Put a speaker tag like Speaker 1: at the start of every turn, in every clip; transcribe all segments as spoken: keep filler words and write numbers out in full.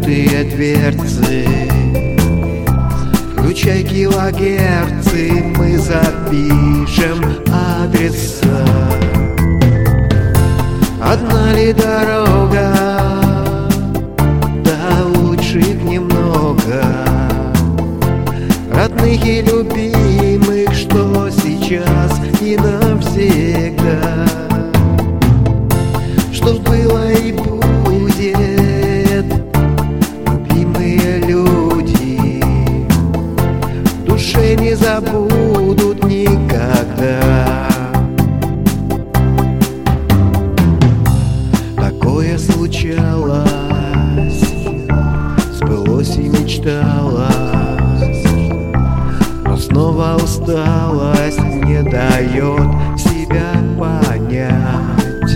Speaker 1: открытые дверцы. Включай килогерцы, мы запишем адреса. Одна ли дорога, да лучших немного, родных и любимых, что сейчас и навсегда. Что было и будет, любимые люди в душе не забудут никогда. Такое случалось, сбылось и мечталось, но снова усталость не дает себя понять.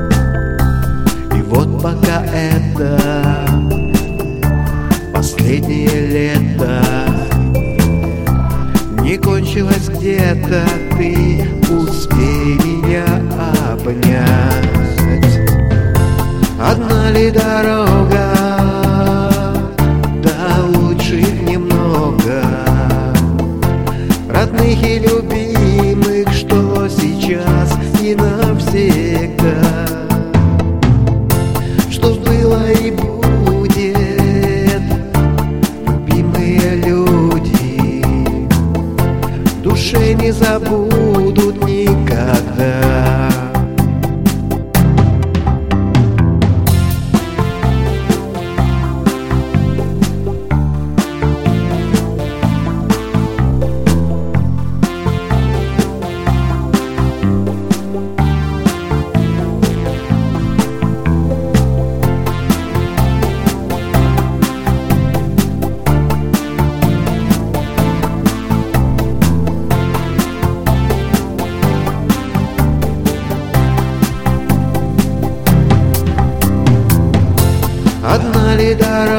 Speaker 1: И вот пока это последнее лето не кончилось где-то, ты успей меня обнять. Одна ли дорога, да лучших немного, родных и любимых, что сейчас и навсегда. Что было и будет, любимые люди в душе не забудут никогда. Одна ли дорога,